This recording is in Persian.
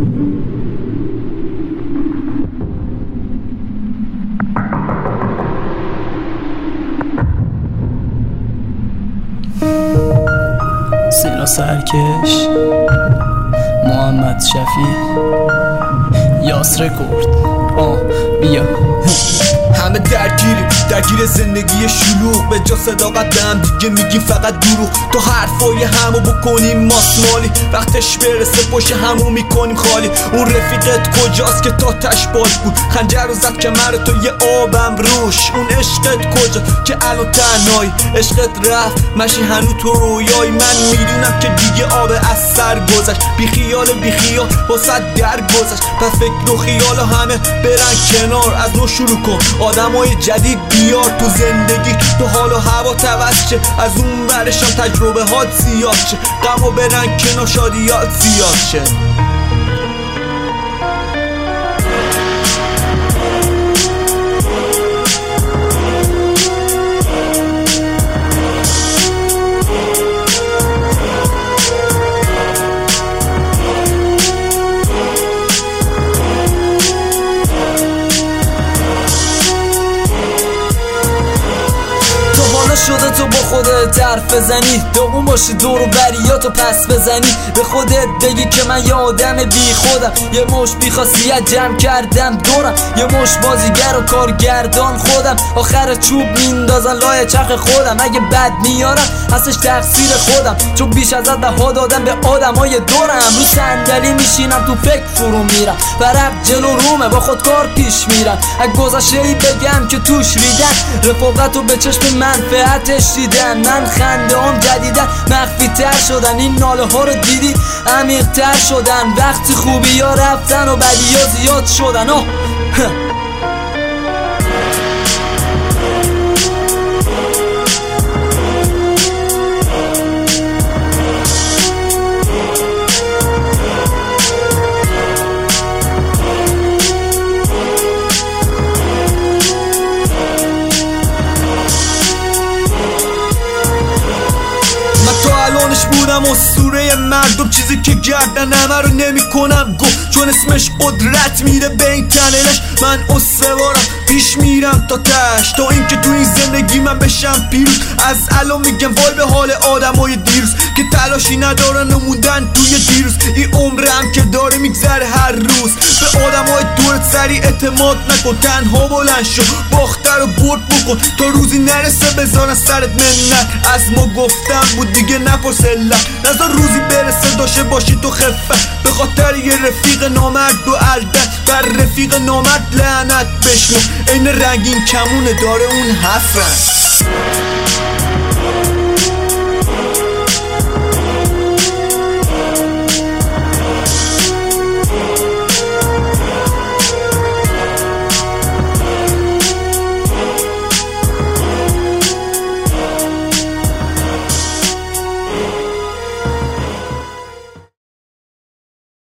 سینا سرکش، محمد شفیع، یاس رکورد. بیا همه درگیر زندگی شلوغ، به جا صداقت هم دیگه میگیم فقط دروغ. تو حرفای همو بکنیم ماسمالی، وقتش برسه پشت همو میکنیم خالی. اون رفیقت کجاست که تا تش باز بود، خنجر رو زد کمر تو یه آبم روش. اون عشقت کجا که الان تنهایی، عشقت رفت مشی هنو تو رویایی. من میدونم که دیگه آب از سر گذشت، بی خیال واسه در گذشت. پس فکر و خیال همه برن کنار، از نو شروع کن آدمای جدید بیار تو زندگی. تو حال و هوا توز شه، از اون برشم تجربه هات زیاد شه. غم و برن کنار شادیات زیاد شه. شده تو با خودت حرف بزنی، دوم باشی دور و بریاتو پس بزنی. به خودت بگی که من یه آدم بی خودم، یه مش بی خاصیت جمع کردم دورم، یه مش بازیگر و کارگردان خودم. آخر چوب میندازن لای چرخ خودم، اگه بد میارم هستش تقصیر خودم، چون بیش ازت بها دادم به آدمای دورم. رو صندلی میشینم تو فکر فرو میرم، برق جلو رومه با خودکار پیش میرم. اگه گذشته‌ای بگم که توش ریدن، رفاقتو به چشم منفعتش دیدن. من خنده هم جدیدن مخفی تر شدن، این ناله ها رو دیدی عمیق تر شدن. وقتی خوبی ها رفتن و بدی ها زیاد شدن. الانش بودم اسطوره مردم، چیزی که گردن همه رو نمی کنم گفت، چون اسمش قدرت میره به این تنلش. من استوارم پیش میرم تا تش، تا اینکه تو این زندگی من بشم پیروز. از الان میگم وای به حال آدمای دیروز که تلاشی ندارن و موندن توی دیروز. این عمرم که داره میگذره هر روز، به آدمای دورت سریع اعتماد نکن. تنها بلند شو باختر رو برد بکن، تا روزی نرسه بذارن سرت منت. از ما گفتم بود دیگه نپرس علت، نذار روزی برسه داشته باشی تو خفت. به خاطر یه رفیق نامرد و الدت، بر رفیق نامرد لعنت بشنو. این رنگین کمونه داره اون 7 رنگ.